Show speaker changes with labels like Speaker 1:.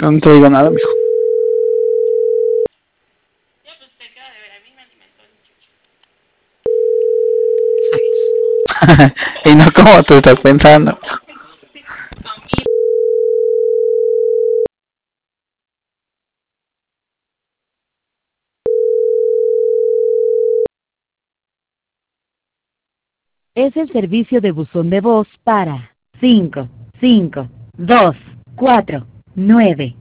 Speaker 1: No te digo nada, mijo.
Speaker 2: Ya, pues te queda de ver, a mí me alimentó el chucho.
Speaker 1: Y no como tú estás pensando.
Speaker 2: Comí.
Speaker 3: Es el servicio de buzón de voz para 5, 5, 2, 4, 9.